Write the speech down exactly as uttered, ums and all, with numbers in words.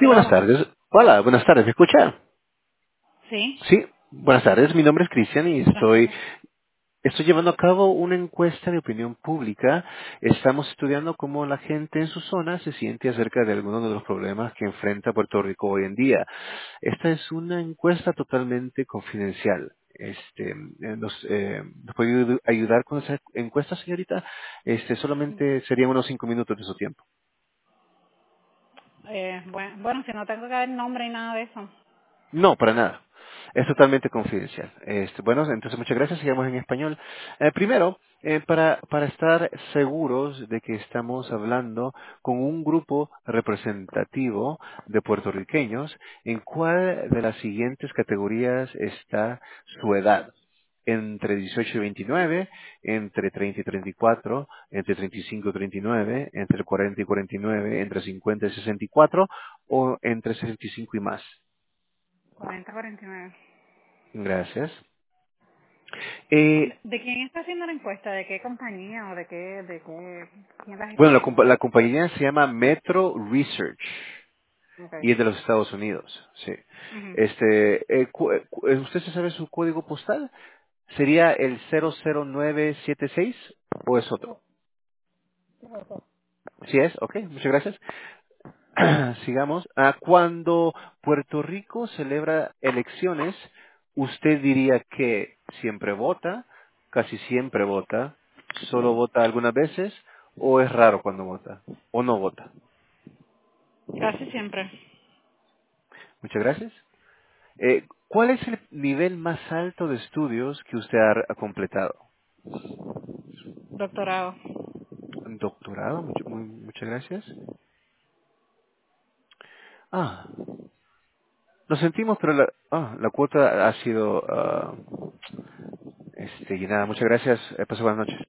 Sí, buenas Hello. tardes. Hola, buenas tardes. ¿Me escucha? Sí. Sí, buenas tardes. Mi nombre es Cristian y Buenas estoy, tardes. estoy llevando a cabo una encuesta de opinión pública. Estamos estudiando cómo la gente en su zona se siente acerca de algunos de los problemas que enfrenta Puerto Rico hoy en día. Esta es una encuesta totalmente confidencial. Este, eh, nos, eh, ¿nos puede ayu- ayudar con esa encuesta, señorita? Este, solamente serían unos cinco minutos de su tiempo. Eh, bueno, bueno, si no tengo que dar nombre y nada de eso. No, para nada. Es totalmente confidencial. Este, bueno, entonces muchas gracias. Sigamos en español. Eh, primero, eh, para, para estar seguros de que estamos hablando con un grupo representativo de puertorriqueños, ¿en cuál de las siguientes categorías está su edad? Entre dieciocho y veintinueve, entre treinta y treinta y cuatro, entre treinta y cinco y treinta y nueve, entre cuarenta y cuarenta y nueve, entre cincuenta y sesenta y cuatro o entre sesenta y cinco y más. cuarenta, cuarenta y nueve. Gracias. Eh, ¿De, de quién está haciendo la encuesta? ¿De qué compañía o de qué, de qué, quién las está bueno, la, haciendo? compa- la compañía se llama Metro Research Okay. y es de los Estados Unidos. Sí. Ujú. Este, eh, cu- eh, cu- eh, ¿usted se sabe su código postal? ¿Sería el cero cero nueve siete seis o es otro? Sí es, ok, muchas gracias. Sigamos. Ah, cuando Puerto Rico celebra elecciones, ¿usted diría que siempre vota, casi siempre vota, solo vota algunas veces o es raro cuando vota o no vota? Casi siempre. Muchas gracias. Eh, ¿Cuál es el nivel más alto de estudios que usted ha ha completado? Doctorado. ¿Un doctorado? Mucho- muy- muchas gracias. Ah, lo sentimos, pero la, ah, la cuota ha sido ah, este, llenada. Muchas gracias. Eh, paso buenas noches.